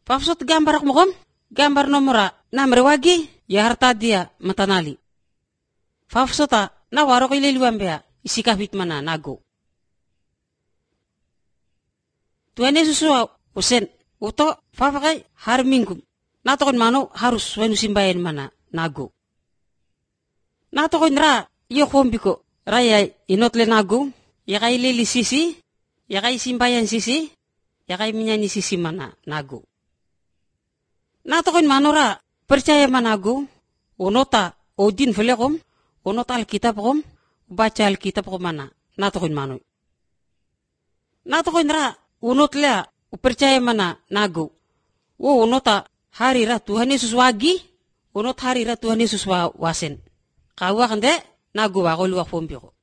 Pafsot gambar mo kom? Gambar nomora namre wagi ya harta dia matanali. Pafsota na waro ko ililiwambea isikapit mana nago. Tuhan Yesus usen uto fafakai har minggu. Natokon mano harus wenu simbayan mana nago. Natokon ra iyo kombiko raya inotle nago ya kay lili sisi ya kay simbayan sisi ya kay minyani sisi mana nago. Natokon mano ra percaya manago unota odin felekom unota alkitab kom baca alkitab kom mana natokon mano. Natokon ra unot lea percaya mana nago. Wo unota hari ra Tuhan Yesus wagi, unot hari ra Tuhan Yesus wasen. Kawa kande nago wa ko luwa pombi ko.